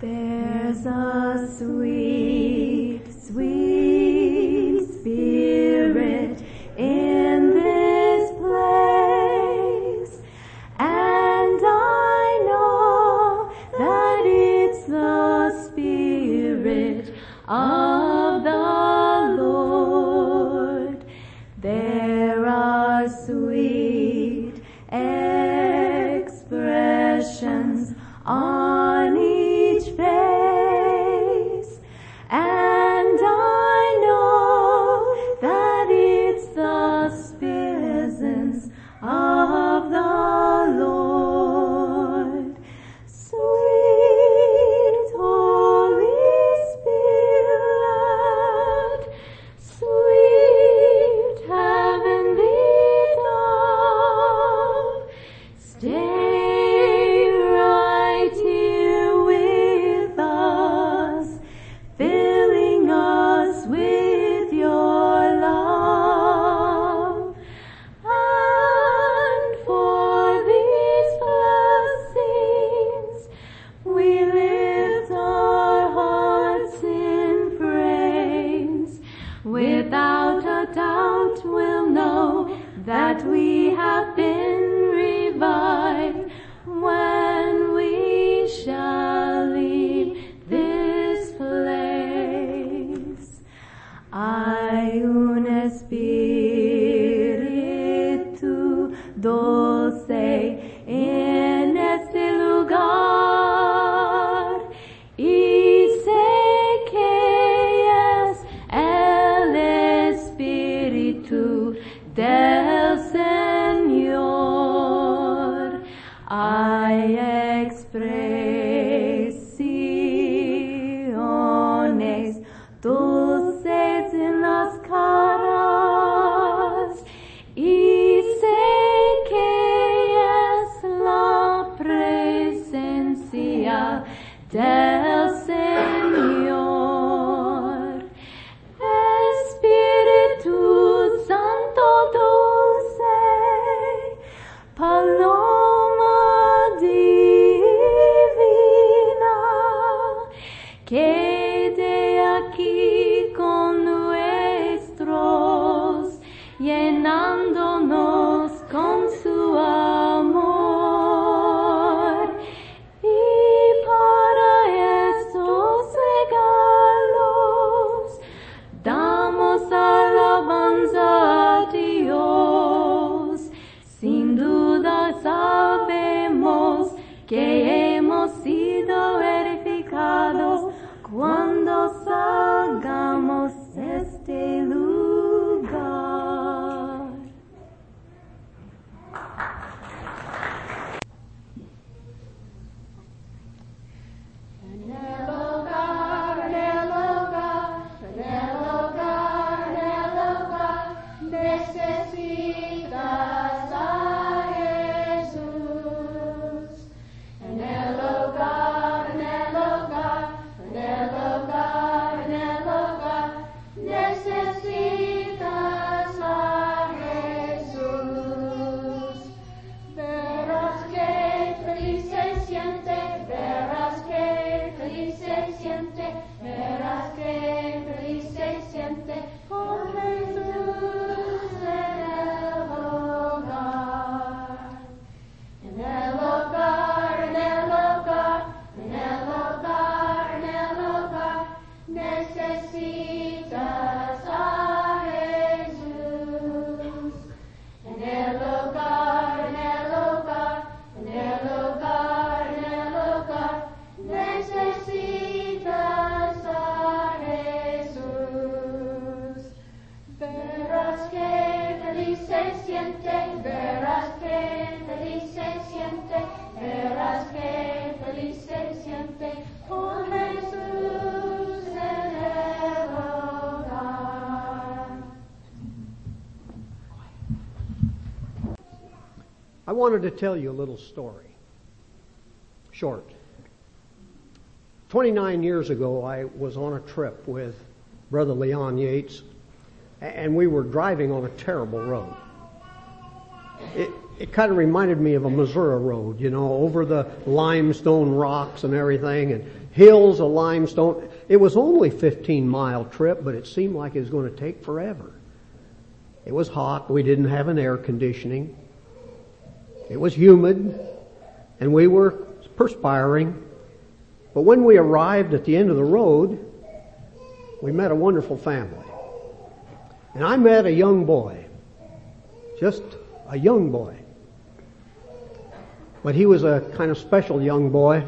There's a sweet, sweet spirit in this place, and I know that it's the Spirit of the Lord. There are sweet expressions on each face, and I know that it's the presence of the Lord. Sweet Holy Spirit, sweet heavenly dove, stay right here with us, filling us with your love. And for these blessings, we lift our hearts in praise. Without a doubt, we'll know that we have been revived when we shall leave this place. Hay un espíritu dulce en este lugar, y sé que es el Espíritu del Señor. Hay expresiones dulces en las caras, y sé que es la presencia del Señor. Espíritu Santo dulce, paloma divina, quede aquí con nuestros, llenándonos con su amor. Y para estos regalos damos alabanza a Dios. Sin duda sabemos que hemos sido edificados cuando salgamos de este lugar. En el hogar, en el hogar, en el hogar, en el hogar, necesitas a Jesús. En el hogar, en el hogar, en el hogar, en el hogar, necesitas a Jesús. Verás que feliz se siente, verás que feliz se siente, verás que feliz se siente con Jesús en el hogar. En el hogar, en el hogar, en el hogar, en el hogar, necesitas a Jesús. En el hogar, en el hogar, en el hogar, en el hogar, necesitas a Jesús. Verás que feliz se siente, verás que feliz se siente, verás que feliz se siente con Jesús en el hogar. I wanted to tell you a little story. Short. 29 years ago, I was on a trip with Brother Leon Yates, and we were driving on a terrible road. it kind of reminded me of a Missouri road, you know, over the limestone rocks and everything, and hills of limestone. It was only a 15-mile trip, but it seemed like it was going to take forever. It was hot. We didn't have an air conditioning. It was humid, and we were perspiring. But when we arrived at the end of the road, we met a wonderful family. And I met a young boy, just a young boy. But he was a kind of special young boy.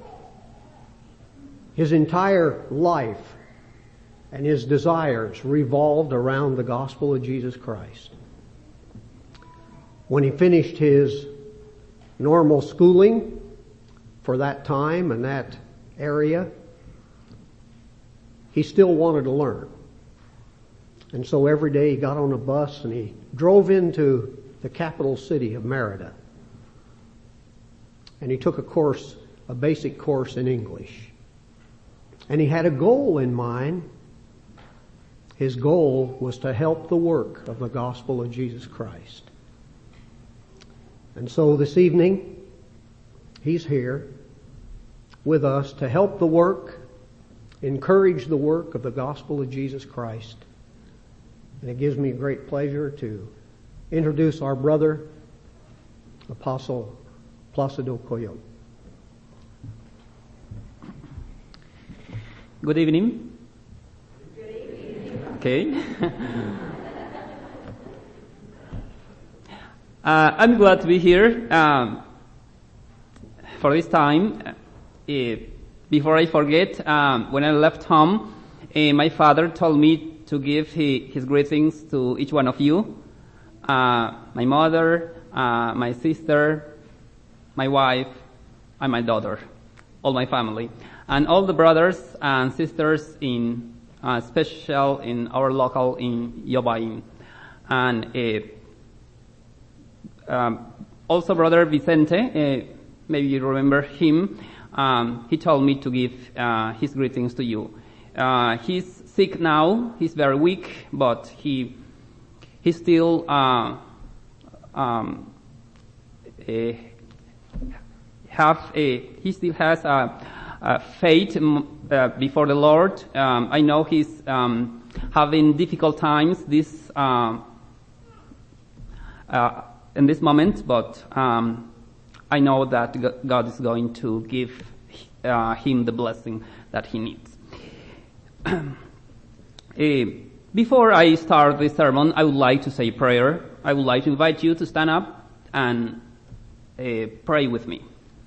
His entire life and his desires revolved around the gospel of Jesus Christ. When he finished his normal schooling for that time and that area, he still wanted to learn. And so every day he got on a bus and he drove into the capital city of Merida. And he took a basic course in English. And he had a goal in mind. His goal was to help the work of the gospel of Jesus Christ. And so this evening, he's here with us to help the work, encourage the work of the gospel of Jesus Christ. And it gives me great pleasure to introduce our brother, Apostle Placido Coyote. Good evening. Good evening. Okay. I'm glad to be here for this time. Before I forget, when I left home, my father told me to give his greetings to each one of you. My mother, my sister, my wife, and my daughter, all my family. And all the brothers and sisters in, special in our local in Yobain. And, also brother Vicente, maybe you remember him, he told me to give, his greetings to you. He's sick now, he's very weak, but he still, he still has faith before the Lord. I know he's having difficult times in this moment, but I know that God is going to give him the blessing that he needs. Before I start this sermon, I would like to say a prayer. I would like to invite you to stand up and pray with me.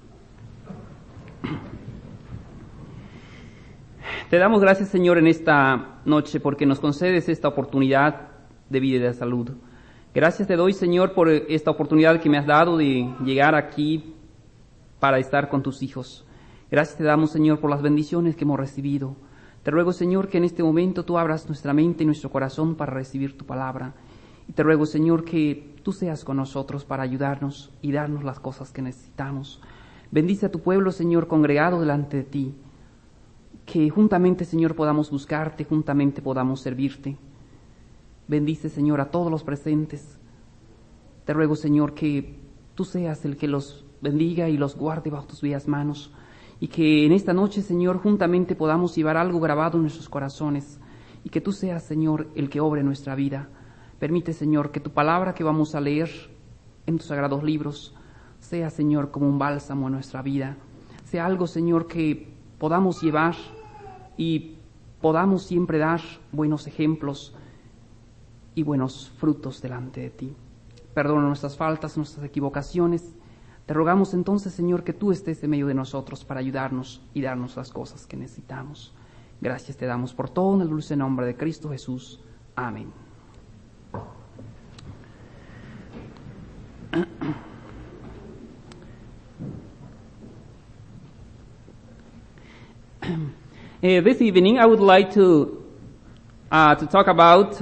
Te damos gracias, Señor, en esta noche porque nos concedes esta oportunidad de vida y de salud. Gracias te doy, Señor, por esta oportunidad que me has dado de llegar aquí para estar con tus hijos. Gracias te damos, Señor, por las bendiciones que hemos recibido. Te ruego, Señor, que en este momento tú abras nuestra mente y nuestro corazón para recibir tu palabra. Y te ruego, Señor, que tú seas con nosotros para ayudarnos y darnos las cosas que necesitamos. Bendice a tu pueblo, Señor, congregado delante de ti. Que juntamente, Señor, podamos buscarte, juntamente podamos servirte. Bendice, Señor, a todos los presentes. Te ruego, Señor, que tú seas el que los bendiga y los guarde bajo tus bellas manos. Y que en esta noche, Señor, juntamente podamos llevar algo grabado en nuestros corazones. Y que tú seas, Señor, el que obre nuestra vida. Permite, Señor, que tu palabra que vamos a leer en tus sagrados libros sea, Señor, como un bálsamo en nuestra vida. Sea algo, Señor, que podamos llevar y podamos siempre dar buenos ejemplos y buenos frutos delante de ti. Perdona nuestras faltas, nuestras equivocaciones. Te rogamos entonces, Señor, que tú estés en medio de nosotros para ayudarnos y darnos las cosas que necesitamos. Gracias te damos por todo en el dulce nombre de Cristo Jesús. Amén. This evening, I would like to talk about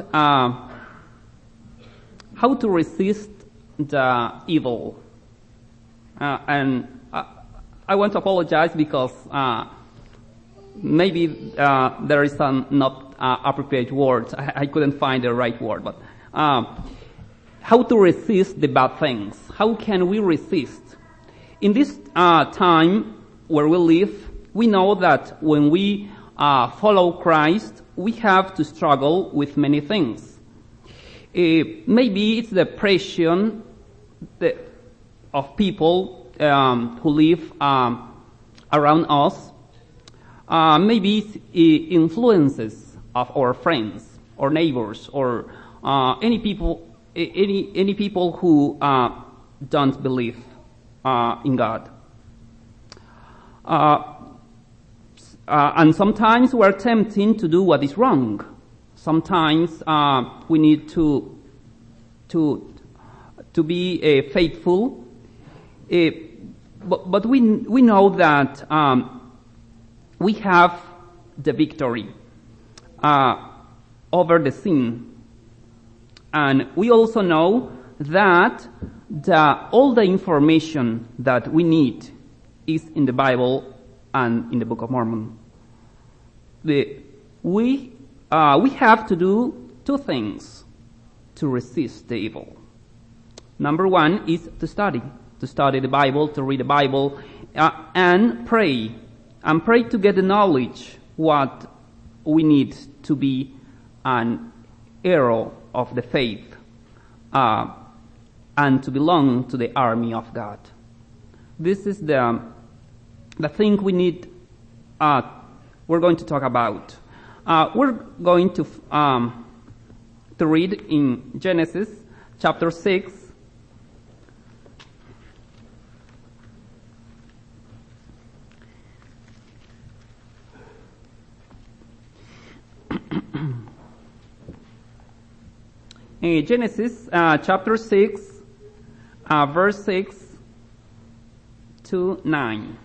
how to resist the evil. And I want to apologize because maybe there is some not appropriate words. I couldn't find the right word, but how to resist the bad things. How can we resist? In this time where we live, we know that when we follow Christ, we have to struggle with many things. Maybe it's the pressure of people who live around us. Maybe it's influences of our friends or neighbors or any people who don't believe in God. And sometimes we're tempted to do what is wrong. Sometimes we need to be faithful. But we know that we have the victory over the sin. And we also know that all the information that we need is in the Bible and in the Book of Mormon. We have to do two things to resist the evil. Number one is to study the Bible, to read the Bible, and pray to get the knowledge what we need to be an hero of the faith, and to belong to the army of God. This is the thing we need. We're going to talk about. We're going to read in Genesis chapter 6. In Genesis chapter 6, verse 6 to 9.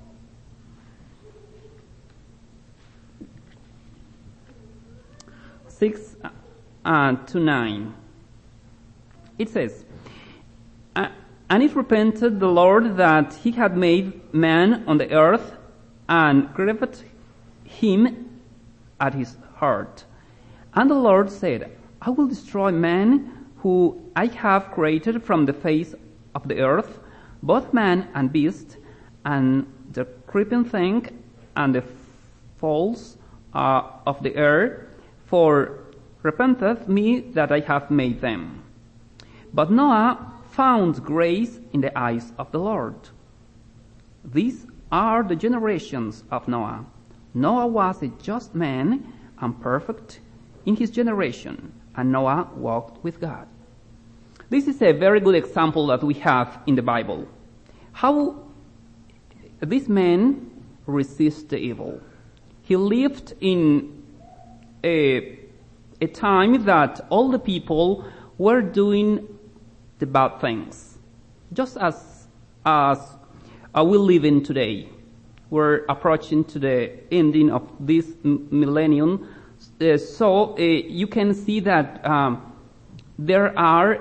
To 9. It says, And it repented the Lord that he had made man on the earth, and grieved him at his heart. And the Lord said, I will destroy man who I have created from the face of the earth, both man and beast, and the creeping thing, and the fowls of the air, for repenteth me that I have made them. But Noah found grace in the eyes of the Lord. These are the generations of Noah. Noah was a just man and perfect in his generation, and Noah walked with God. This is a very good example that we have in the Bible. How this man resists the evil. He lived in a time that all the people were doing the bad things, just as we live in today. We're approaching to the ending of this millennium, so you can see that there are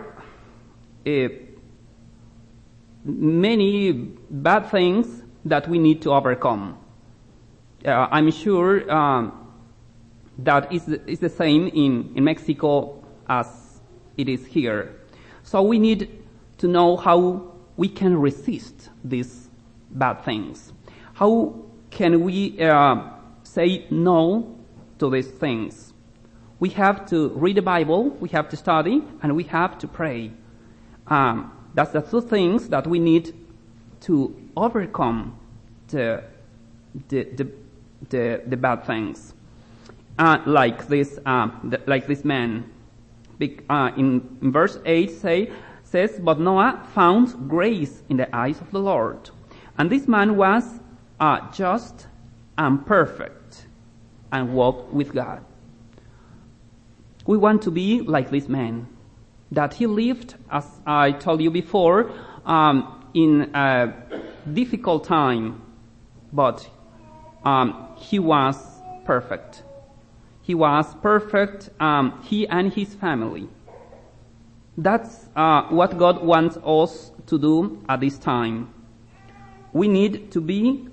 many bad things that we need to overcome. I'm sure that is the same in Mexico as it is here. So we need to know how we can resist these bad things. How can we say no to these things? We have to read the Bible, we have to study, and we have to pray. That's the two things that we need to overcome the bad things. Like this man. In verse 8 says, But Noah found grace in the eyes of the Lord. And this man was just and perfect and walked with God. We want to be like this man, that he lived, as I told you before, in a difficult time, but he was perfect. He was perfect, he and his family. That's what God wants us to do at this time. We need to be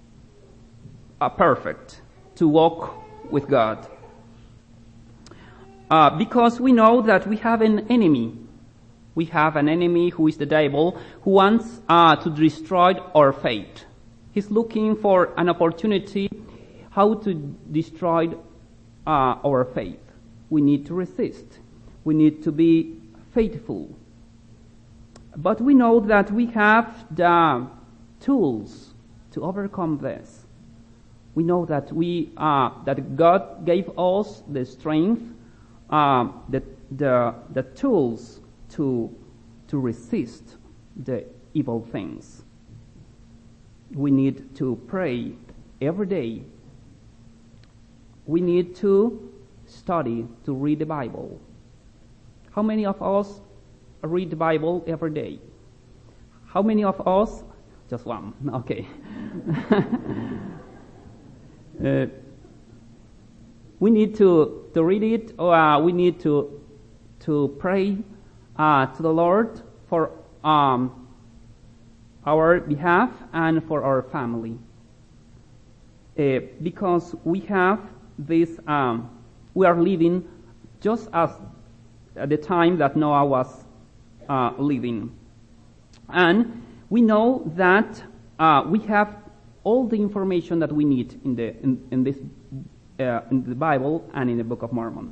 perfect, to walk with God. Because we know that we have an enemy. We have an enemy who is the devil, who wants to destroy our faith. He's looking for an opportunity how to destroy our faith. We need to resist. We need to be faithful. But we know that we have the tools to overcome this. We know that that God gave us the strength, the tools to resist the evil things. We need to pray every day. We need to study, to read the Bible. How many of us read the Bible every day? How many of us? Just one. Okay. We need to read it, or we need to pray to the Lord for our behalf and for our family. Because we have this, we are living just as at the time that Noah was living. And we know that we have all the information that we need in the Bible and in the Book of Mormon.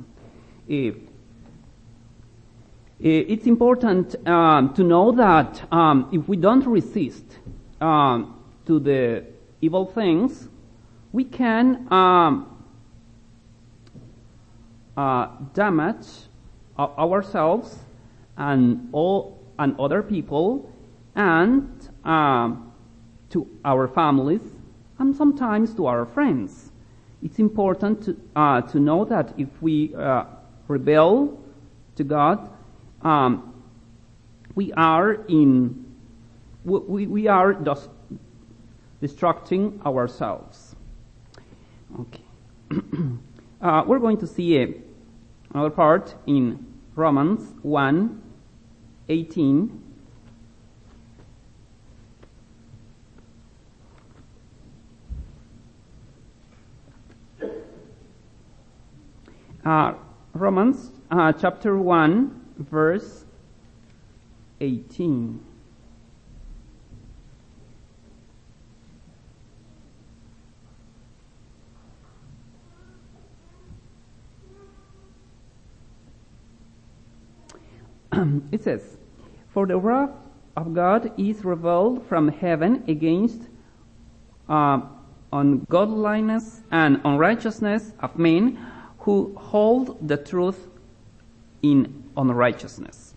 It's important to know that if we don't resist to the evil things, we can damage ourselves and other people, and to our families, and sometimes to our friends. It's important to know that if we rebel to God, we are just destructing ourselves. Okay. We're going to see another part in Romans 1:18. Romans chapter 1, verse 18. It says, "For the wrath of God is revealed from heaven against ungodliness and unrighteousness of men who hold the truth in unrighteousness."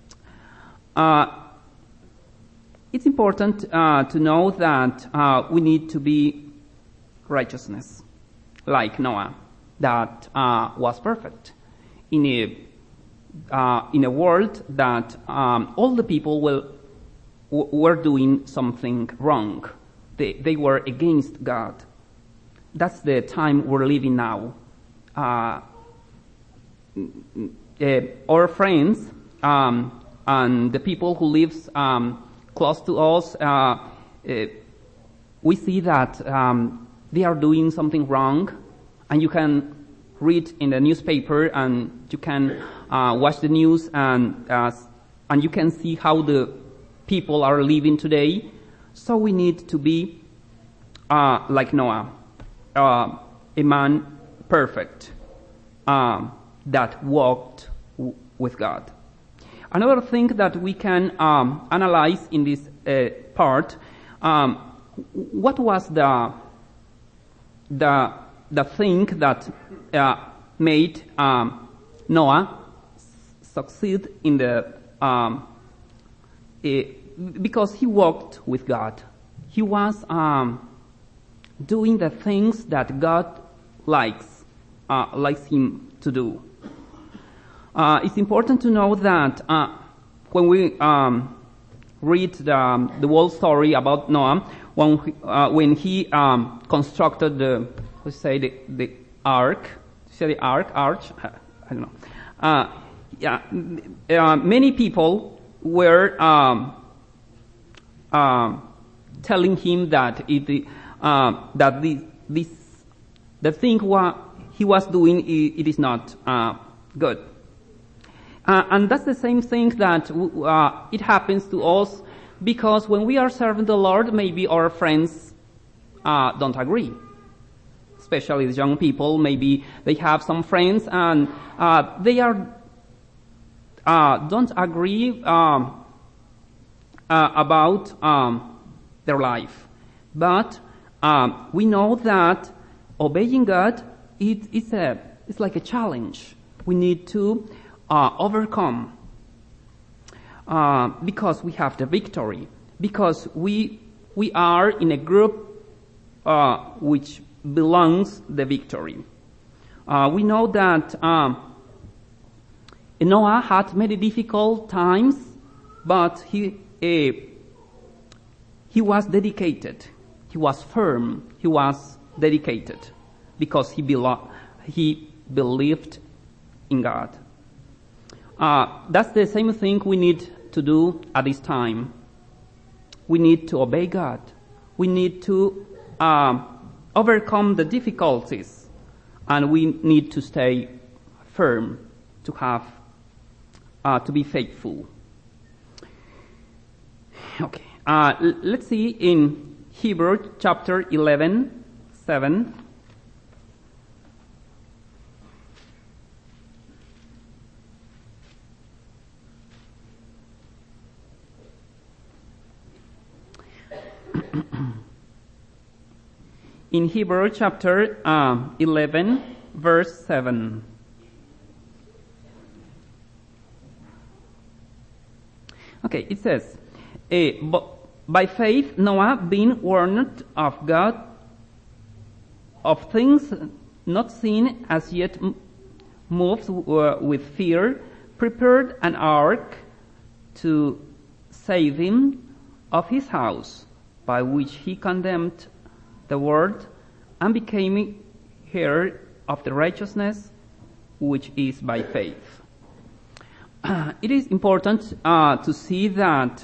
It's important to know that we need to be righteousness, like Noah, that was perfect in a world that all the people were doing something wrong. They were against God. That's the time we're living now. Our friends and the people who live close to us, we see that they are doing something wrong, and you can read in the newspaper, and you can watch the news, and you can see how the people are living today. So we need to be like Noah, a man perfect, that walked with God. Another thing that we can analyze in this part, what was the thing that made Noah succeed in because he walked with God. He was doing the things that God likes him to do. It's important to know that when we read the whole story about Noah, when he constructed the ark. Say the arch. I don't know. Many people were telling him that the thing he was doing, it is not good. And that's the same thing that it happens to us, because when we are serving the Lord, maybe our friends don't agree. Especially the young people, maybe they have some friends and they don't agree about their life. But we know that obeying God it's like a challenge. We need to overcome because we have the victory. Because we are in a group which belongs the victory. We know that Noah had many difficult times, but he was dedicated. He was firm. He was dedicated because he believed in God. That's the same thing we need to do at this time. We need to obey God. We need to overcome the difficulties, and we need to stay firm, to have to be faithful. Okay, let's see in Hebrews chapter 11:7. In Hebrews chapter 11, verse 7. Okay, it says, by faith Noah, being warned of God of things not seen as yet, moved with fear, prepared an ark to save him of his house, by which he condemned the world and became heir of the righteousness which is by faith. It is important to see that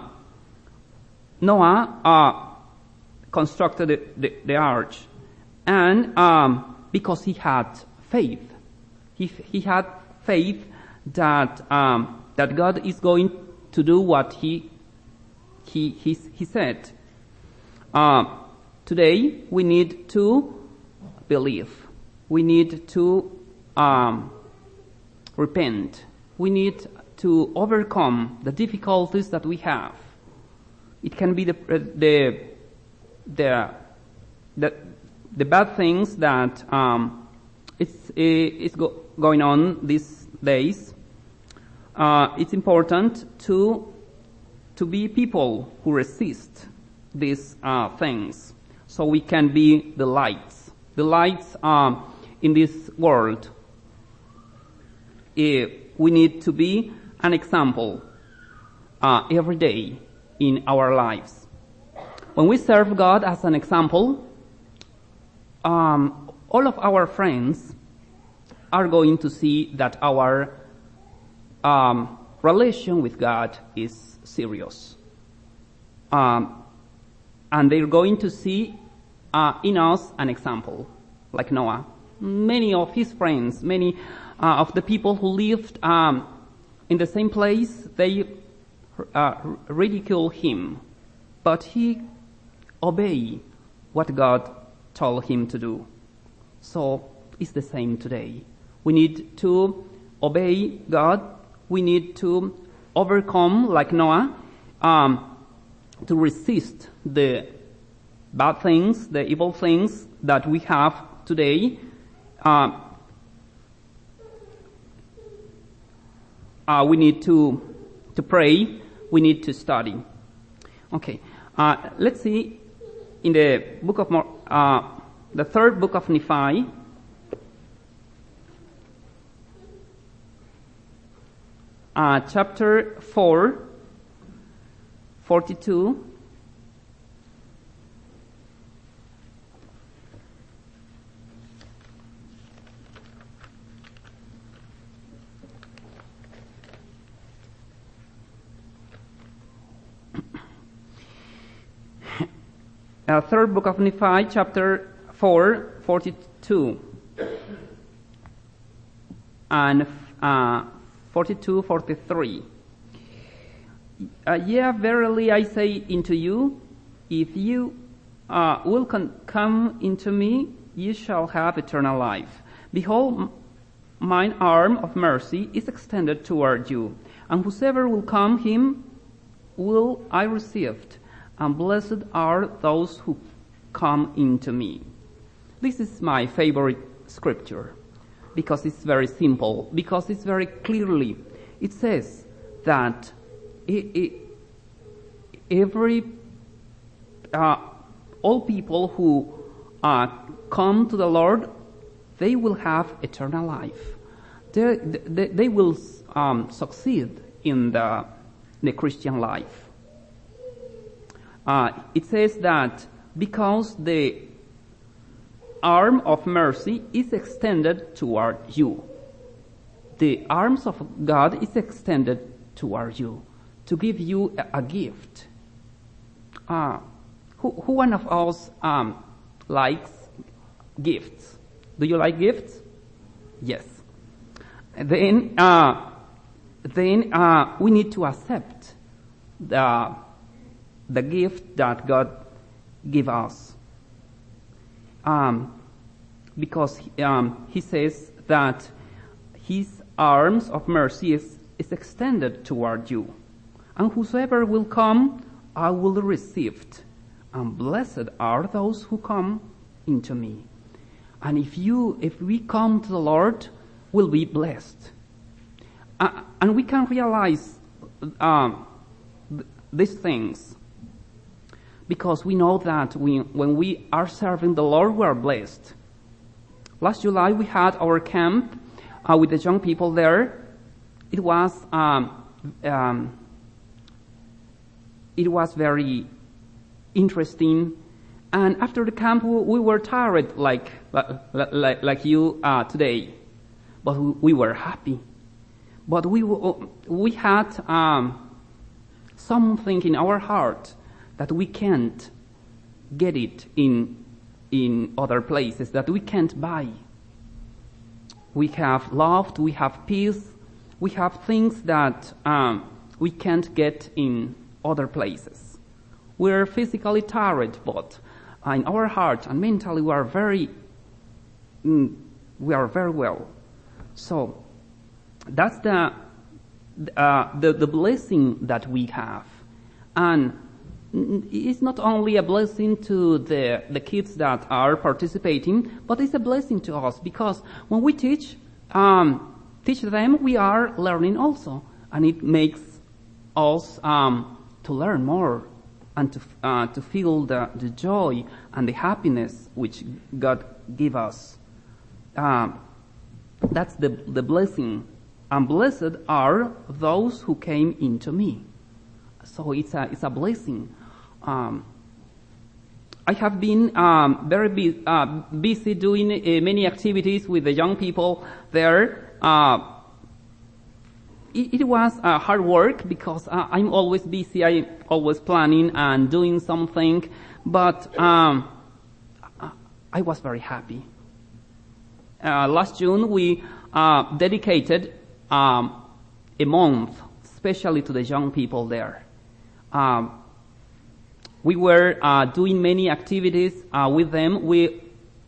Noah constructed the ark, and because he had faith, he had faith that that God is going to do what he said. Today we need to believe. We need to repent. We need to overcome the difficulties that we have. It can be the bad things that is going on these days. It's important to be people who resist these things, so we can be the lights in this world. We need to be an example every day in our lives. When we serve God as an example, all of our friends are going to see that our relation with God is serious. And they're going to see in us an example, like Noah. Many of his friends, many of the people who lived in the same place, they ridicule him, but he obeyed what God told him to do. So it's the same today. We need to obey God. We need to overcome, like Noah, to resist the bad things, the evil things that we have today. We need to pray. We need to study. Okay, let's see in the book of the third book of Nephi. Chapter 4, 42. Third book of Nephi, chapter 4, 42. And 42, 43. Yea, verily I say unto you, if you will come into me, ye shall have eternal life. Behold, mine arm of mercy is extended toward you, and whosoever will come him will I receive, and blessed are those who come into me. This is my favorite scripture, because it's very simple, because it's very clearly. It says that all people who come to the Lord, they will have eternal life. They will succeed in the Christian life. It says that because the arm of mercy is extended toward you. The arms of God is extended toward you to give you a gift. Who one of us likes gifts? Do you like gifts? Yes. Then we need to accept the gift that God give us. Because he says that his arms of mercy is extended toward you. And whosoever will come, I will receive. And blessed are those who come into me. And if we come to the Lord, we'll be blessed. And we can realize these things because we know that when we are serving the Lord, we are blessed. Last July, we had our camp with the young people there. It was very interesting. And after the camp, we were tired like you today, but we were happy. But we had something in our heart that we can't get it in other places, that we can't buy. We have love, we have peace, we have things that we can't get in other places. We're physically tired, but in our heart and mentally we are very well. So that's the blessing that we have. And it's not only a blessing to the kids that are participating, but it's a blessing to us because when we teach them, we are learning also, and it makes us to learn more and to feel the joy and the happiness which God give us. That's the blessing. And blessed are those who came into me. So it's a blessing. I have been very busy doing many activities with the young people there. It was hard work because I'm always busy. I'm always planning and doing something. But I was very happy. Last June we dedicated a month especially to the young people there. We were doing many activities with them. We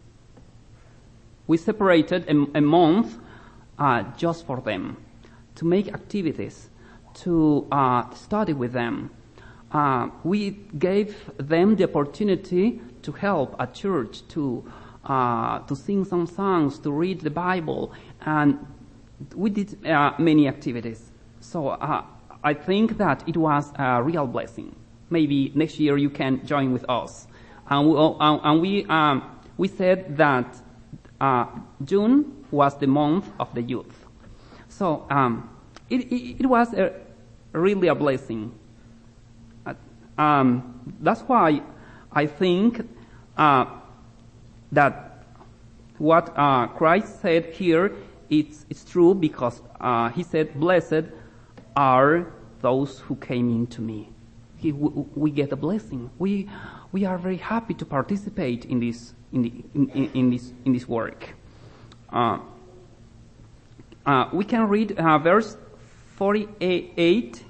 separated a month just for them, to make activities, to study with them. We gave them the opportunity to help at church, to sing some songs, to read the Bible, and we did many activities. So I think that it was a real blessing. Maybe next year you can join with us. And we said that June was the month of the youth. So it was really a blessing. That's why I think that what Christ said here it's true, because he said, "Blessed are those who came into me." We get a blessing. We are very happy to participate in this work. We can read verse 48.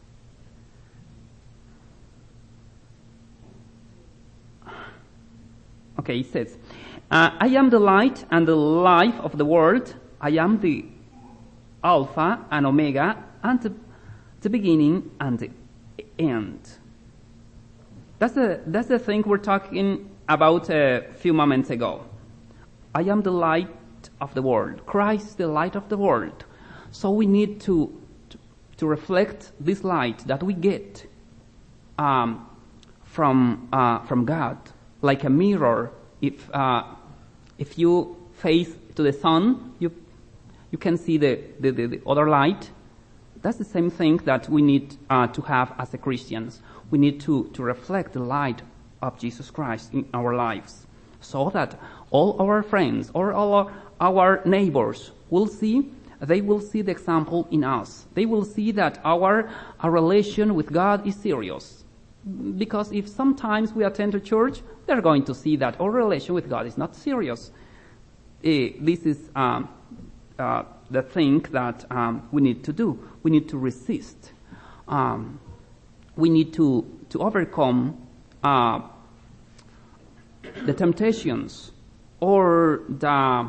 Okay, it says, I am the light and the life of the world. I am the Alpha and Omega, and the beginning and the end. That's the thing we're talking about a few moments ago. I am the light of the world. Christ, the light of the world. So we need to reflect this light that we get from God, like a mirror. If you face to the sun, you can see the other light. That's the same thing that we need to have as a Christians. We need to reflect the light of Jesus Christ in our lives, so that all our friends or all our neighbors will see. They will see the example in us. They will see that our relation with God is serious. Because if sometimes we attend a church, they're going to see that our relation with God is not serious. This is the thing that we need to do. We need to resist. We need to overcome the temptations or the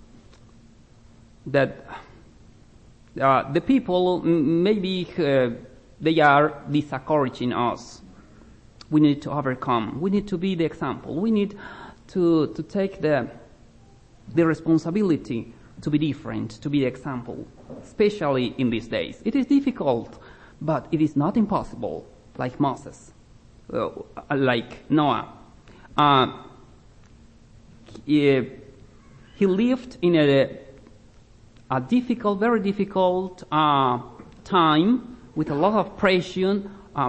people maybe they are discouraging us. We need to overcome. We need to be the example. We need to take the responsibility to be different, to be the example, especially in these days. It is difficult, but it is not impossible, like Moses, like Noah. He lived in a difficult, very difficult time with a lot of pressure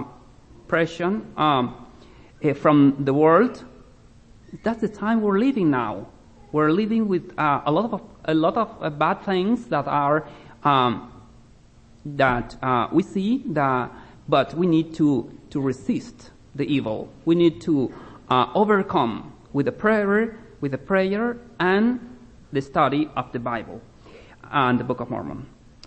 from the world. That's the time we're living now. We're living with a lot of bad things that are we see but we need to resist the evil. We need to overcome with the prayer and the study of the Bible and the Book of Mormon.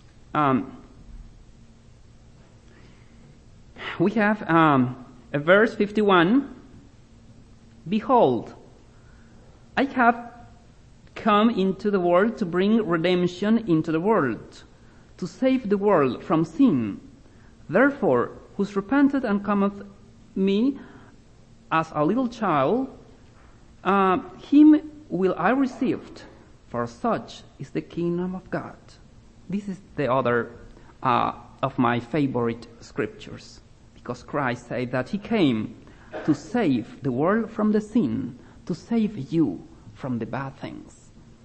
We have a verse 51. Behold, I have come into the world to bring redemption into the world, to save the world from sin. Therefore, who's repented and cometh me as a little child, him will I receive, for such is the kingdom of God. This is the other of my favorite scriptures, because Christ said that he came to save the world from the sin, to save you from the bad things.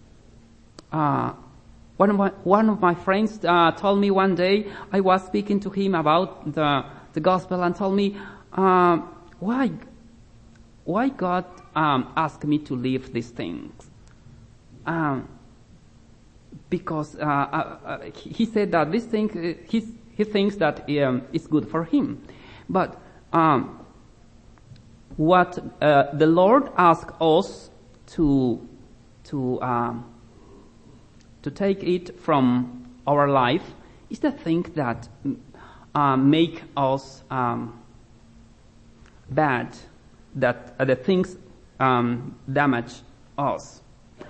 One of my friends told me one day, I was speaking to him about the gospel, and told me, why God asked me to leave these things? Because he said that this thing, he thinks that it's good for him. But what the Lord asked us to take it from our life is the thing that make us bad, that the things damage us.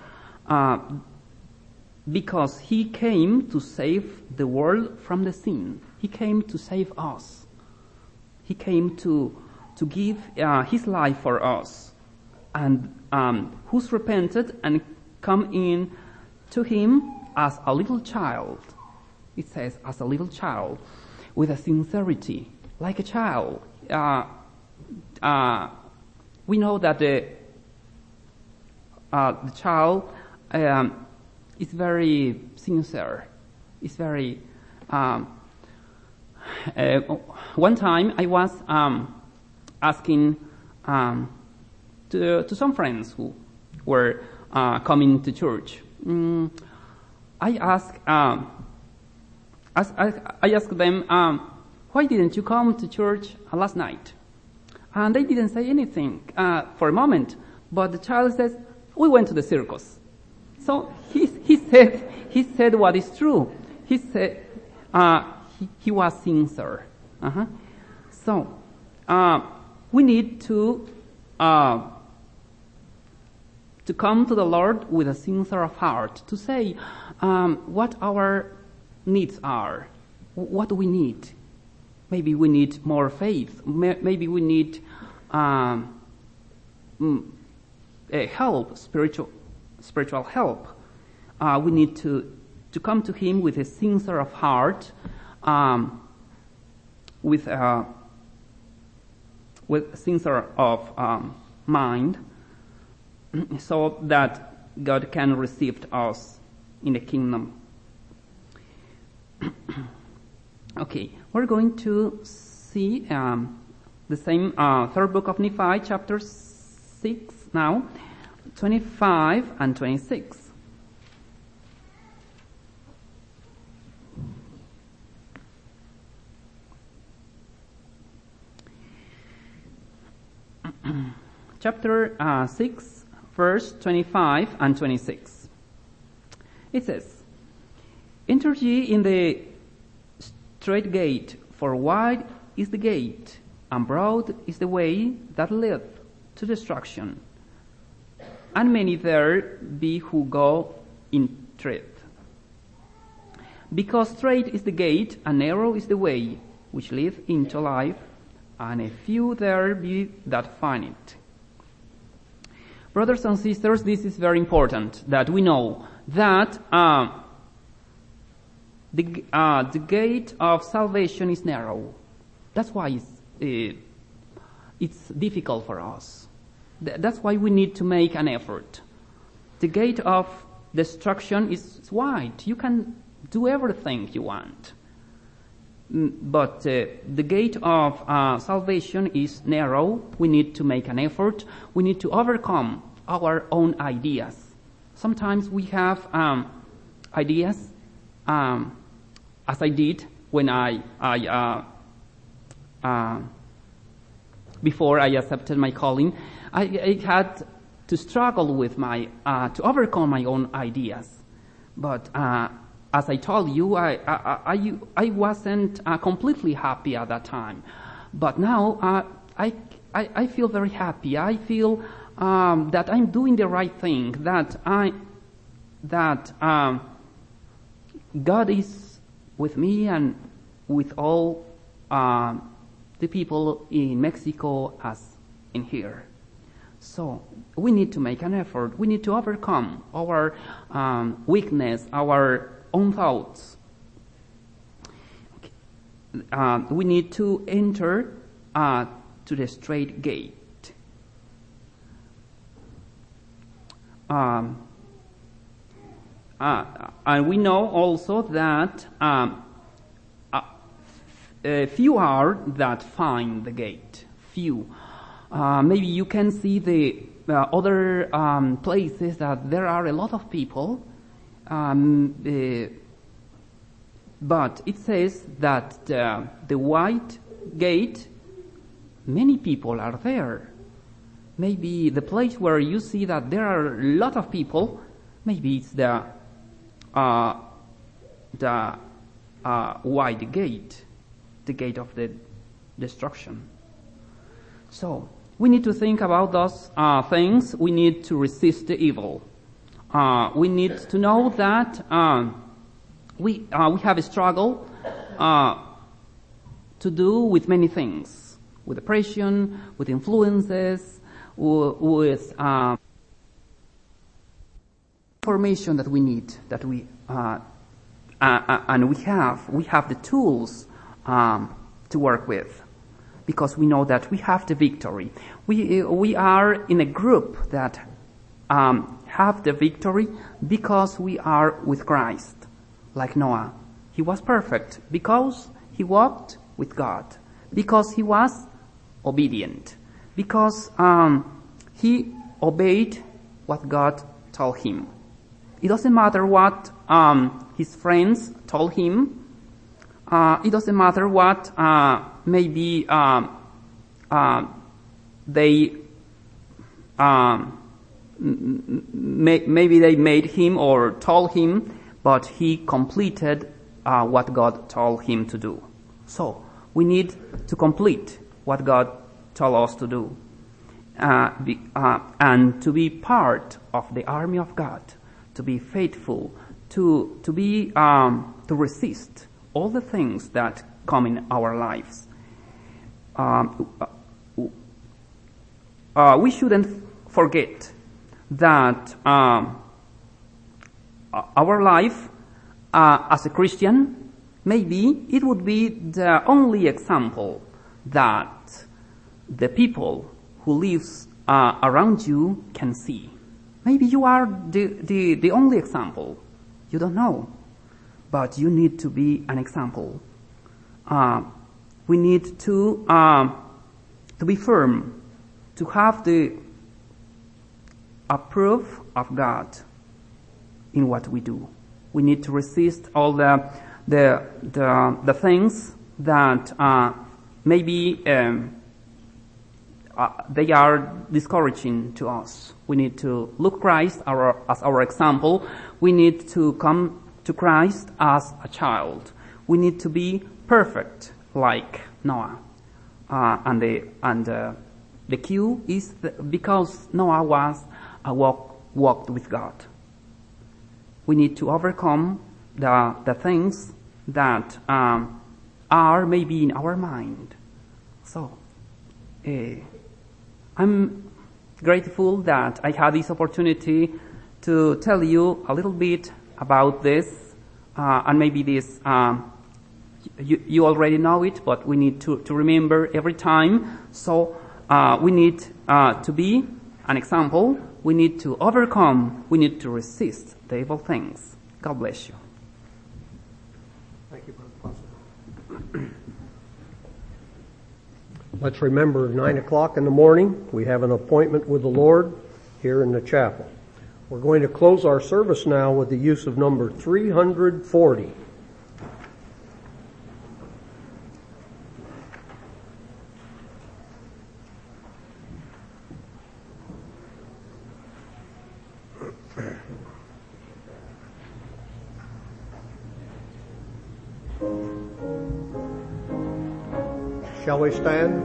Because he came to save the world from the sin. He came to save us. He came to give his life for us. And who's repented and come in to him as a little child. It says, as a little child, with a sincerity, like a child. We know that the child is very sincere. It's very. One time I was asking to some friends who were coming to church. I asked them, why didn't you come to church last night? And they didn't say anything for a moment. But the child says, we went to the circus. So he said what is true. He said he was sincere. So, we need to come to the Lord with a sincere heart, to say what our needs are. What do we need? Maybe we need more faith. Maybe we need help, spiritual help. We need to come to Him with a sincere of heart, with sincere of mind, so that God can receive us in the kingdom. Okay, we're going to see the same third book of Nephi, chapter 6 now, 25 and 26. Chapter 6, verse 25 and 26. It says, "Enter ye in the straight gate, for wide is the gate, and broad is the way that leadeth to destruction, and many there be who go in it. Because straight is the gate, and narrow is the way which leadeth into life, and a few there be that find it." Brothers and sisters, this is very important, that we know that the gate of salvation is narrow. That's why it's difficult for us. That's why we need to make an effort. The gate of destruction is wide. You can do everything you want. But the gate of salvation is narrow. We need to make an effort. We need to overcome our own ideas. Sometimes we have ideas, as I did when before I accepted my calling. I had to struggle with to overcome my own ideas. But as I told you, I wasn't completely happy at that time. But now I feel very happy. I feel that I'm doing the right thing. That God is with me and with all the people in Mexico as in here. So we need to make an effort. We need to overcome our weakness, our own thoughts. We need to enter to the straight gate. And we know also that few are that find the gate. Few. Maybe you can see the other places that there are a lot of people, but it says that the white gate, many people are there. Maybe the place where you see that there are a lot of people, maybe it's the wide gate, the gate of the destruction. So we need to think about those things. We need to resist the evil. We need to know that we have a struggle to do with many things, with depression, with influences, with information that we need, that we and we have the tools to work with, because we know that we have the victory. We are in a group that have the victory because we are with Christ, like Noah. He was perfect because he walked with God, because he was obedient, because he obeyed what God told him. It doesn't matter what his friends told him. It doesn't matter what maybe they maybe they made him or told him, but he completed what God told him to do. So we need to complete what God told us to do, and to be part of the army of God, to be faithful, to resist all the things that come in our lives. We shouldn't forget that our life as a Christian, maybe it would be the only example that the people who lives around you can see. Maybe you are the only example. You don't know. But you need to be an example. We need to be firm, to have the proof of God in what we do. We need to resist all the things that maybe they are discouraging to us. We need to look Christ as our example. We need to come to Christ as a child. We need to be perfect like Noah. And the cue is because Noah walked with God. We need to overcome the things that are maybe in our mind. So, I'm grateful that I had this opportunity to tell you a little bit about this, and maybe this, you already know it, but we need to remember every time. So, we need to be an example. We need to overcome. We need to resist the evil things. God bless you. Thank you, Brother Pastor. Let's remember 9 o'clock in the morning. We have an appointment with the Lord here in the chapel. We're going to close our service now with the use of number 340. Shall we stand?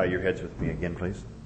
bow your heads with me again, please.